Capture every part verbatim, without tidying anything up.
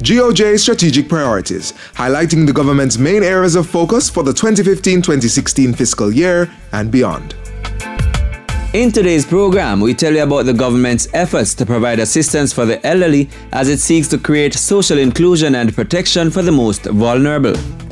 G O J Strategic Priorities, highlighting the government's main areas of focus for the twenty fifteen twenty sixteen fiscal year and beyond. In today's program, we tell you about the government's efforts to provide assistance for the elderly as it seeks to create social inclusion and protection for the most vulnerable.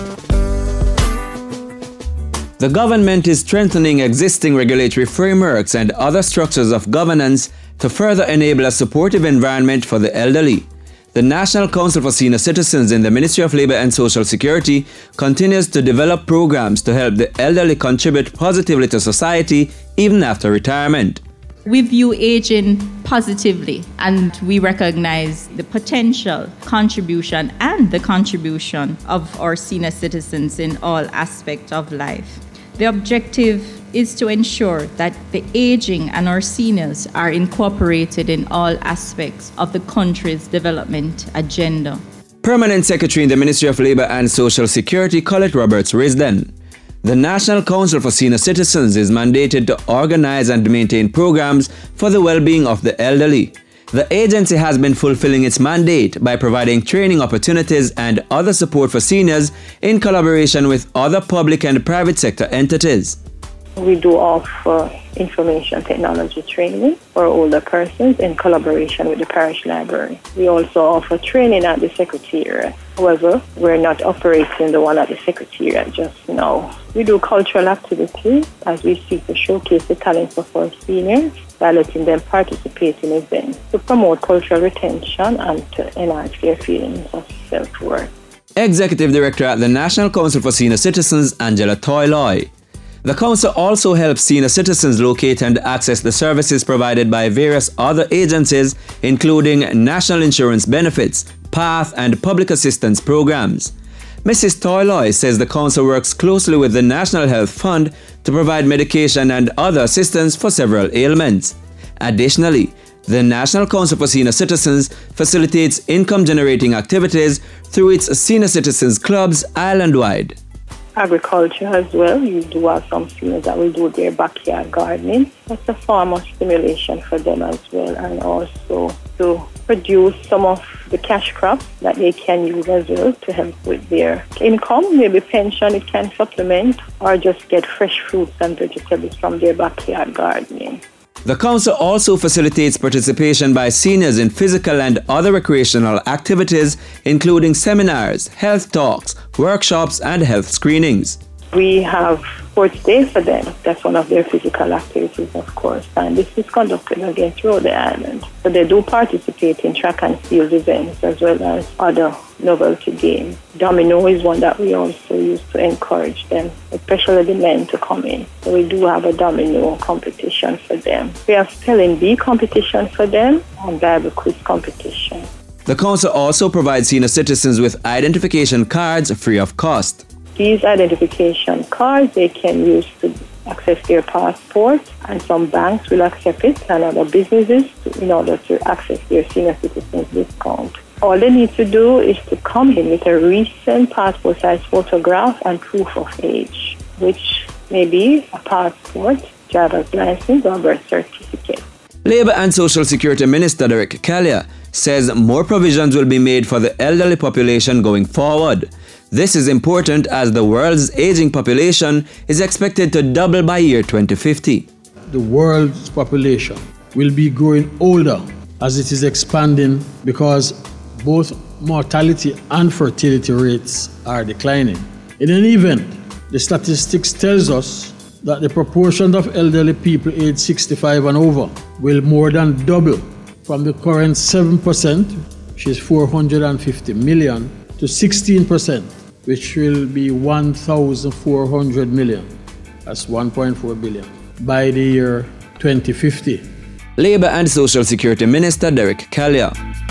The government is strengthening existing regulatory frameworks and other structures of governance to further enable a supportive environment for the elderly. The National Council for Senior Citizens in the Ministry of Labour and Social Security continues to develop programs to help the elderly contribute positively to society even after retirement. We view aging positively, and we recognize the potential contribution and the contribution of our senior citizens in all aspects of life. The objective is to ensure that the aging and our seniors are incorporated in all aspects of the country's development agenda. Permanent Secretary in the Ministry of Labour and Social Security, Colette Roberts-Risden. The National Council for Senior Citizens is mandated to organize and maintain programs for the well-being of the elderly. The agency has been fulfilling its mandate by providing training opportunities and other support for seniors in collaboration with other public and private sector entities. We do offer information technology training for older persons in collaboration with the parish library. We also offer training at the Secretariat. However, we're not operating the one at the Secretariat just now. We do cultural activities as we seek to showcase the talents of our seniors by letting them participate in events to promote cultural retention and to enhance their feelings of self-worth. Executive Director at the National Council for Senior Citizens, Angela Toyloy. The Council also helps senior citizens locate and access the services provided by various other agencies, including National Insurance Benefits, PATH, and Public Assistance Programs. Missus Toyloy says the Council works closely with the National Health Fund to provide medication and other assistance for several ailments. Additionally, the National Council for Senior Citizens facilitates income-generating activities through its Senior Citizens Clubs island-wide. Agriculture as well. You do have some seniors that will do their backyard gardening. That's a form of stimulation for them as well, and also to produce some of the cash crops that they can use as well to help with their income. Maybe pension it can supplement, or just get fresh fruits and vegetables from their backyard gardening. The Council also facilitates participation by seniors in physical and other recreational activities, including seminars, health talks, workshops, and health screenings. We have sports day for them. That's one of their physical activities, of course, and this is conducted again throughout the island. So they do participate in track and field events as well as other novelty games. Domino is one that we also use to encourage them, especially the men, to come in. So we do have a domino competition for them. We have spelling bee competition for them and Bible quiz competition. The Council also provides senior citizens with identification cards free of cost. These identification cards they can use to access their passport, and some banks will accept it and other businesses in order to access their senior citizens discount. All they need to do is to come in with a recent passport size photograph and proof of age, which may be a passport, driver's license, or birth certificate. Labour and Social Security Minister Derek Callier says more provisions will be made for the elderly population going forward. This is important as the world's aging population is expected to double by year twenty fifty. The world's population will be growing older as it is expanding because both mortality and fertility rates are declining. In any event, the statistics tells us that the proportion of elderly people aged sixty-five and over will more than double from the current seven percent, which is four hundred fifty million, to sixteen percent, which will be one thousand four hundred million, that's one point four billion, by the year twenty fifty. Labour and Social Security Minister Derek Callier.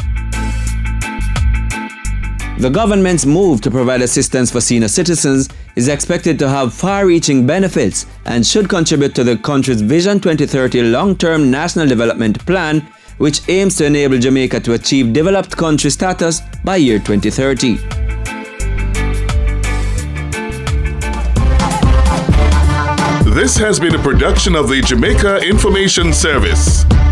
The government's move to provide assistance for senior citizens is expected to have far-reaching benefits and should contribute to the country's Vision twenty thirty long-term national development plan, which aims to enable Jamaica to achieve developed country status by year twenty thirty. This has been a production of the Jamaica Information Service.